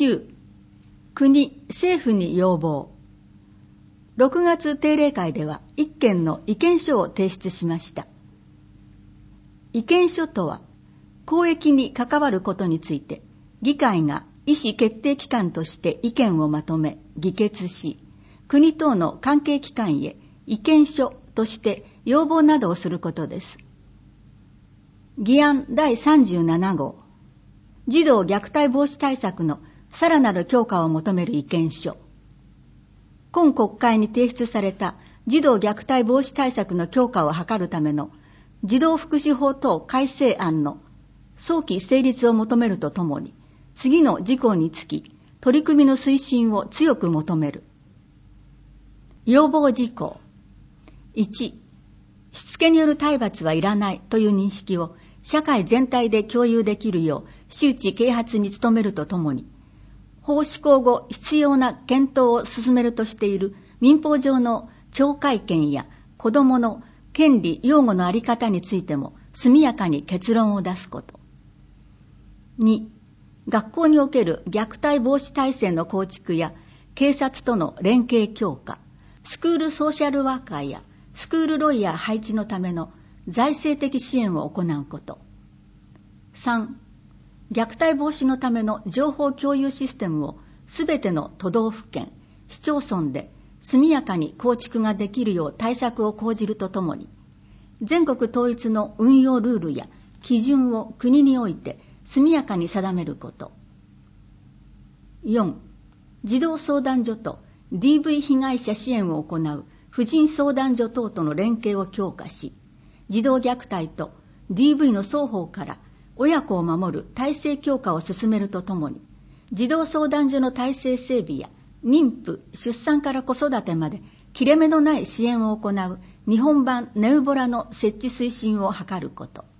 9、国・政府に要望。6月定例会では1件の意見書を提出しました。意見書とは、公益に関わることについて、議会が意思決定機関として意見をまとめ、議決し、国等の関係機関へ意見書として要望などをすることです。議案第37号、児童虐待防止対策のさらなる強化を求める意見書。今国会に提出された児童虐待防止対策の強化を図るための児童福祉法等改正案の早期成立を求めるとともに、次の事項につき取り組みの推進を強く求める。要望事項。1、しつけによる体罰はいらないという認識を社会全体で共有できるよう周知啓発に努めるとともに、法施行後必要な検討を進めるとしている民法上の懲戒権や子どもの権利擁護の在り方についても速やかに結論を出すこと。2、学校における虐待防止体制の構築や警察との連携強化、スクールソーシャルワーカーやスクールロイヤー配置のための財政的支援を行うこと。3、虐待防止のための情報共有システムをすべての都道府県、市町村で速やかに構築ができるよう対策を講じるとともに、全国統一の運用ルールや基準を国において速やかに定めること。4、児童相談所と DV 被害者支援を行う婦人相談所等との連携を強化し、児童虐待と DV の双方から親子を守る体制強化を進めるとともに、児童相談所の体制整備や妊婦・出産から子育てまで切れ目のない支援を行う日本版ネウボラの設置推進を図ること。